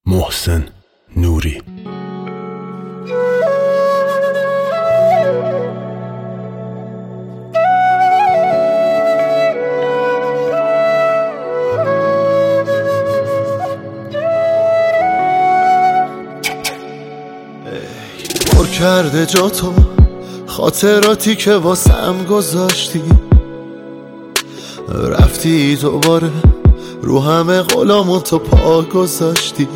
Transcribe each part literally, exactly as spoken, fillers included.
محسن نوری. پر کرده جا تو خاطراتی که واسم گذاشتی، رفتی دوباره رو همه غلامون تو پا گذاشتی.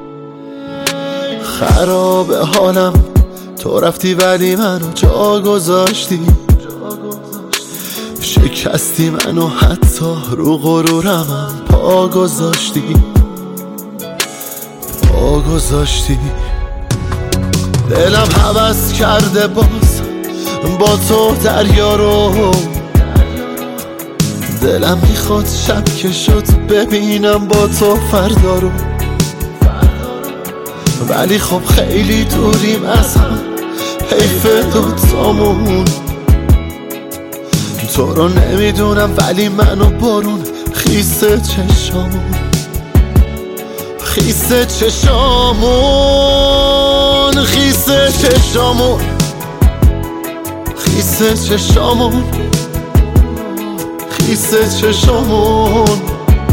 خراب حالم تو رفتی ولی منو جا گذاشتی. شکستی منو حتی رو غرورمم پا گذاشتی، پا گذاشتی. دلم هوس کرده باز با تو دریا رو، دلم میخواد شب که شد ببینم با تو فردا رو، ولی خب خیلی دوریم از هم، حیف دوتامون. تو رو نمیدونم ولی منو بارون خیسه چشامون، خیسه چشامون، خیسه چشامون، خیسه چشامون، خیسه چشامون.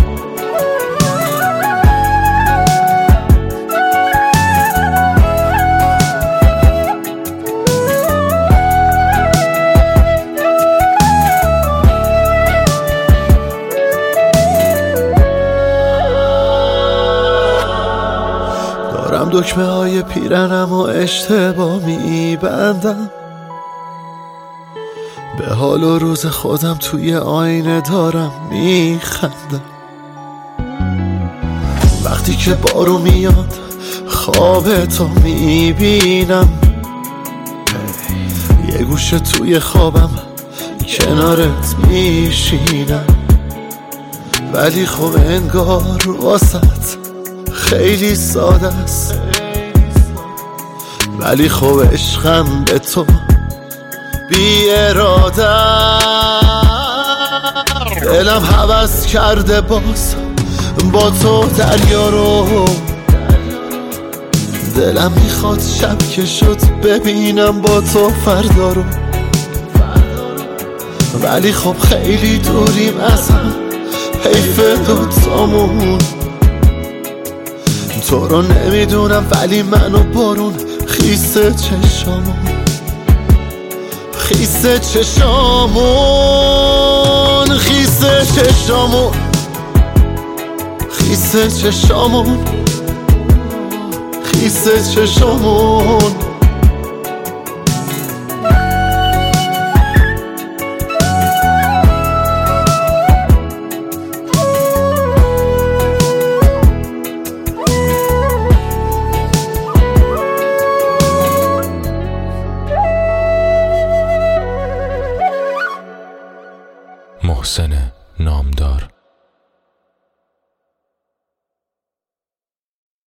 دارم دکمه های پیرنم و اشتباه میبندم، به حال و روز خودم توی آینه دارم میخندم. وقتی که بارو میاد خواب تو میبینم، یه گوشه توی خوابم کنارت میشینم، ولی خب انگار واسط خیلی ساده است، ولی خب عشقم به تو بی اراده. دلم هوس کرده باز با تو دریا رو، دلم میخواد شب که شد ببینم با تو فردا رو، ولی خب خیلی دوریم از هم، حیف دوتامون. تو رو نمیدونم ولی منو بارون خیسه چشامون، خیسه چشامون، خیسه چشامون، خیسه چشامون، خیسه چشامون. محسن نامدار.